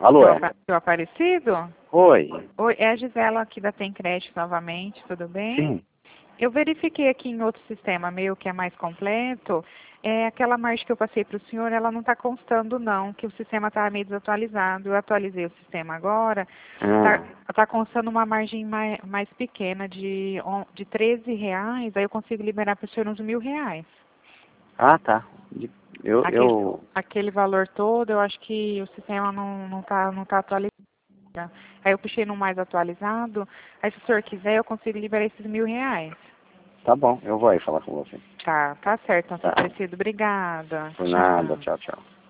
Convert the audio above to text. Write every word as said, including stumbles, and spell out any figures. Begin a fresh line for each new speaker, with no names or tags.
Alô,
Seu,
é?
Apa- seu Aparecido?
Oi.
Oi, é a Gisela aqui da Tem Crédito novamente, tudo bem?
Sim.
Eu verifiquei aqui em outro sistema meu que é mais completo, é, aquela margem que eu passei para o senhor, ela não está constando não, que o sistema está meio desatualizado. Eu atualizei o sistema agora, está
Ah,
tá constando uma margem mais, mais pequena de, on- de treze reais, aí eu consigo liberar para o senhor uns mil reais.
ah tá. De- Eu,
Aquele,
eu...
aquele valor todo, eu acho que o sistema não não está não tá atualizado. Aí eu puxei no mais atualizado, aí se o senhor quiser eu consigo liberar esses mil reais.
Tá bom, eu vou aí falar com você.
Tá, tá certo, então, seu
Tá.
Aparecido. Obrigada.
Por nada,
Tchau.
tchau, tchau.